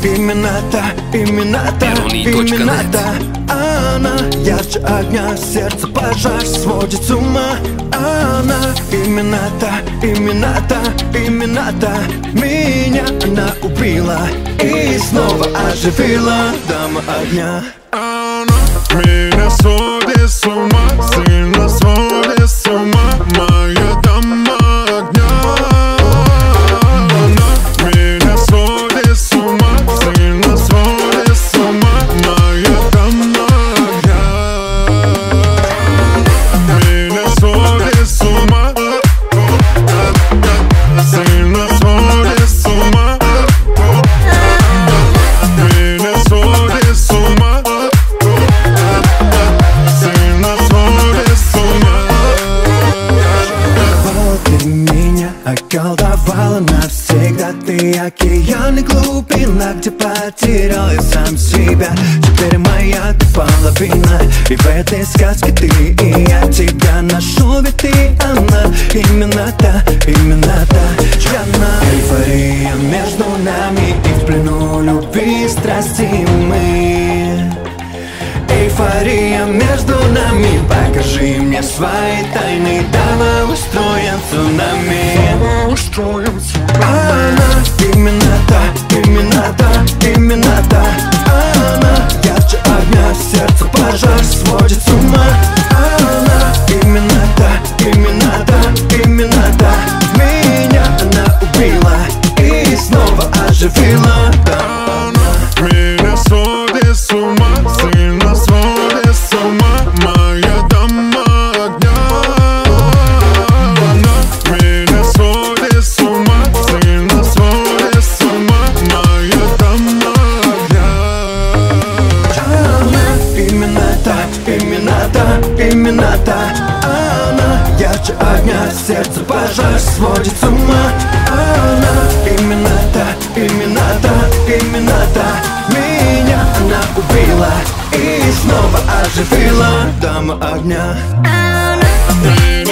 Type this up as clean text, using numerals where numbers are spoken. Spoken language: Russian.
именно-то она ярче огня, сердце пожар сводит с ума. Она именно-то меня она убила и снова оживила. Дама огня. Она меня сводит с ума, сильно сводит с ума. Моя дама огня. Она меня сводит с ума, сильно сводит с ума. Моя дама огня. Меня сводит с ума, сильно сводит с ума. Меня сводит с ума, сильно сводит с ума. Ты меня околдовала навсегда. Ты океан и глубина, где потерял я сам себя. Теперь моя ты половина, и в этой сказке ты и я тебя нашел. Ведь ты она, именно-то Жанна. Эйфория между нами, и в плену любви страсти мы. Эйфория между нами, покажи мне свои тайны. Давай устроим цунами. Она именно-то она ярче огня, сердце пожар сводит с ума. Она именно-то меня она убила и снова оживила. Она меня сводит с ума, сильно сводит с ума. Моя дама огня. Она меня сводит с ума, сильно сводит с ума. Моя дама огня. Она именно-то она ярче огня, сердце пожар сводит с ума. Она именно-то меня она убила и снова оживила. Дама огня. Меня